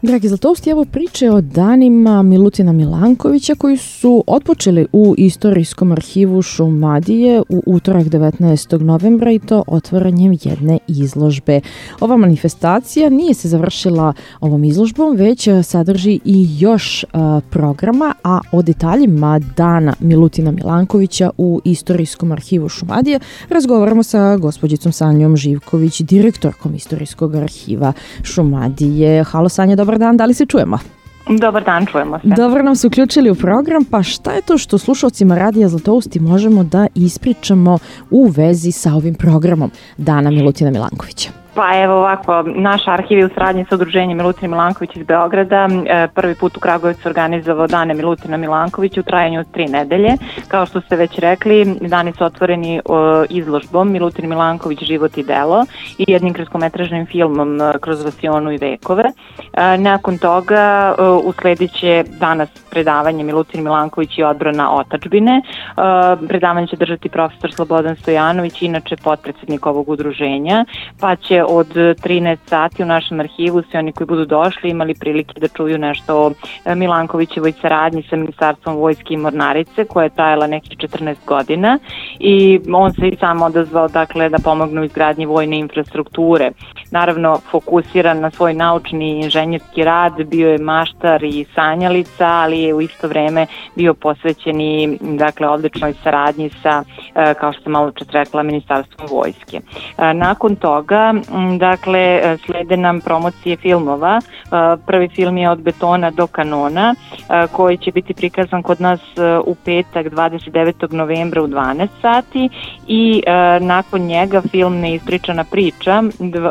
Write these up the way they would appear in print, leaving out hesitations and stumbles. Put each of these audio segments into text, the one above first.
Dragi Zlatousti, evo priče o danima Milutina Milankovića koji su otpočeli u Istorijskom arhivu Šumadije u utorak 19. novembra i to otvaranjem jedne izložbe. Ova manifestacija nije se završila ovom izložbom, već sadrži i još programa, a o detaljima dana Milutina Milankovića u Istorijskom arhivu Šumadije razgovaramo sa gospođicom Sanjom Živković, direktorkom Istorijskog arhiva Šumadije. Halo Sanja, dobar dan, da li se čujemo? Dobar dan, čujemo se. Dobro nam se uključili u program, pa šta je to što slušalcima Radija Zlatousti možemo da ispričamo u vezi sa ovim programom Dana Milutina Milankovića? Pa evo ovako, naš arhiv je u saradnji sa Udruženjem Milutin Milanković iz Beograda prvi put u Kragujevcu organizovao Dane Milutina Milankovića u trajanju od 3 nedelje. Kao što ste već rekli, dani su otvoreni izložbom Milutin Milanković život i delo i jednim kratkometražnim filmom Kroz vasionu i vekove. Nakon toga uslediće danas predavanje Milutin Milanković i odbrana otadžbine. Predavanje će držati profesor Slobodan Stojanović, inače potpredsednik ovog udruženja, pa će od 13 sati u našem arhivu svi oni koji budu došli imali prilike da čuju nešto o Milankovićevoj saradnji sa Ministarstvom vojske i mornarice koja je trajala nekih 14 godina i on se i sam odazvao da pomognu izgradnji vojne infrastrukture. Naravno, fokusiran na svoj naučni i inženjerski rad, bio je maštar i sanjalica, ali je u isto vreme bio posvećen i odličnoj saradnji sa, kao što sam malo čas rekla, Ministarstvom vojske. Nakon toga slede nam promocije filmova. Prvi film je Od betona do kanona, koji će biti prikazan kod nas u petak 29. novembra u 12 sati i nakon njega film Neispričana priča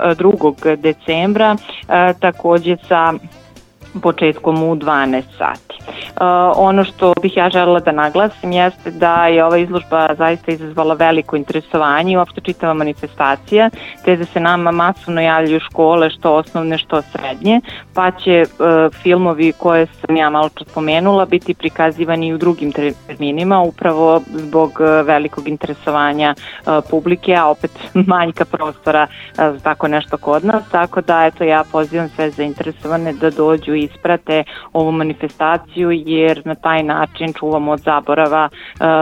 2. decembra, takođe sa početkom u 12 sati. Ono što bih ja želela da naglasim jeste da je ova izložba zaista izazvala veliko interesovanje i uopšte čitava manifestacija, te da se nama masovno javljaju škole, što osnovne, što srednje, pa će filmovi koje sam ja malo čas spomenula biti prikazivani i u drugim terminima, upravo zbog velikog interesovanja publike, a opet manjka prostora za tako nešto kod nas, tako da ja pozivam sve zainteresovane da dođu i isprate ovu manifestaciju, jer na taj način čuvamo od zaborava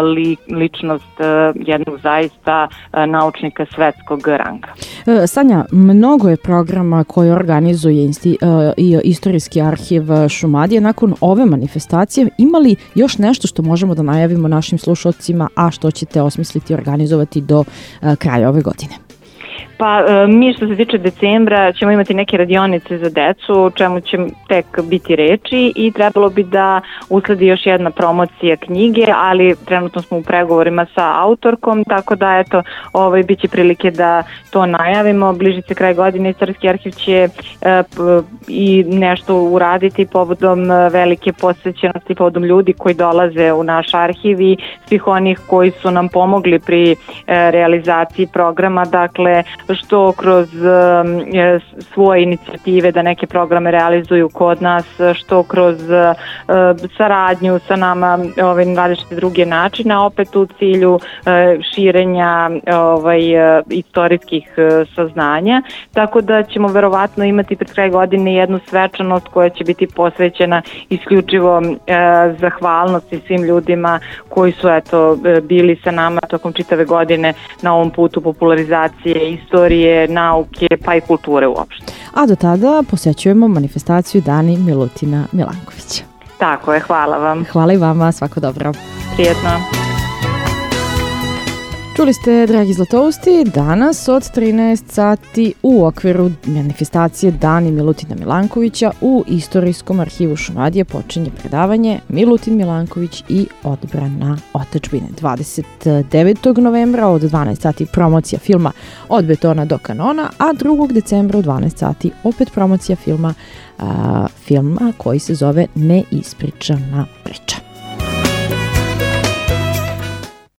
ličnost jednog zaista naučnika svetskog ranga. Sanja, mnogo je programa koje organizuje Istorijski arhiv Šumadije. Nakon ove manifestacije ima li još nešto što možemo da najavimo našim slušalcima, a što ćete osmisliti i organizovati do kraja ove godine? Pa mi što se tiče decembra ćemo imati neke radionice za decu, o čemu će tek biti reči i trebalo bi da usledi još jedna promocija knjige, ali trenutno smo u pregovorima sa autorkom, tako da bit će prilike da to najavimo. Bliži se kraj godine, Istorijski arhiv će i nešto uraditi povodom velike posvećenosti, povodom ljudi koji dolaze u naš arhiv i svih onih koji su nam pomogli pri realizaciji programa, što kroz svoje inicijative da neke programe realizuju kod nas, što kroz saradnju sa nama različite druge načine, a opet u cilju širenja istorijskih saznanja. Tako da ćemo verovatno imati pred kraj godine jednu svečanost koja će biti posvećena isključivo zahvalnosti svim ljudima koji su bili sa nama tokom čitave godine na ovom putu popularizacije istorije, nauke pa i kulture uopšte. A do tada posećujemo manifestaciju Dani Milutina Milankovića. Tako je, hvala vam. Hvala i vama, svako dobro. Prijetno. Čuli ste, dragi Zlatousti, danas od 13 sati u okviru manifestacije Dani Milutina Milankovića u Istorijskom arhivu Šumadije počinje predavanje Milutin Milanković i odbrana otadžbine. 29. novembra od 12 sati promocija filma Od betona do kanona, a 2. decembra u 12 sati opet promocija filma koji se zove Neispričana priča.